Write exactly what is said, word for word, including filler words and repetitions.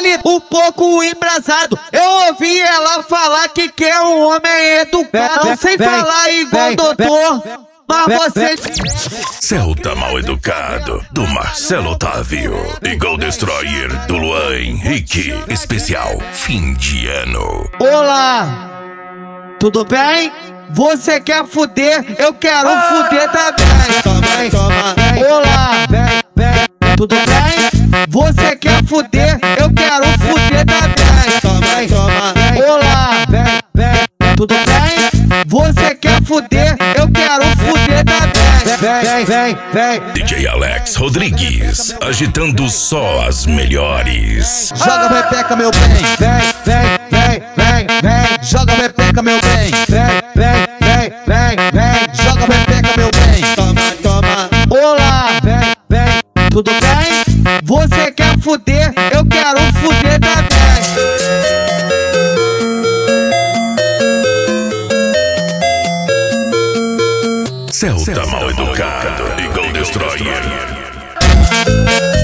ele um pouco embrasado. Eu ouvi ela falar que quer um homem educado. Não sei falar igual doutor, mas você... Celta Mal Educado, do Marcelo Otávio. E Gold Destroyer, do Luan Henrique. Especial fim de ano. Olá, tudo bem? Você quer fuder? Eu quero ah! fuder também. Olá, tudo bem? Você quer fuder? Eu quero fuder também. Olá, tudo bem? Você quer fuder? Eu quero fuder também. Vem, vem, vem. D J Alex Rodrigues, agitando só as melhores. Joga pepeca, meu bem. Vem, vem, vem, vem, vem. Joga pepeca, meu bem. Vem, vem, vem, vem, vem. Joga pepeca, meu bem. Toma, toma. Olá, vem, vem. Tudo bem? Você quer fuder? Eu quero fuder também. Celta Mal Educado e Gold Destroyer.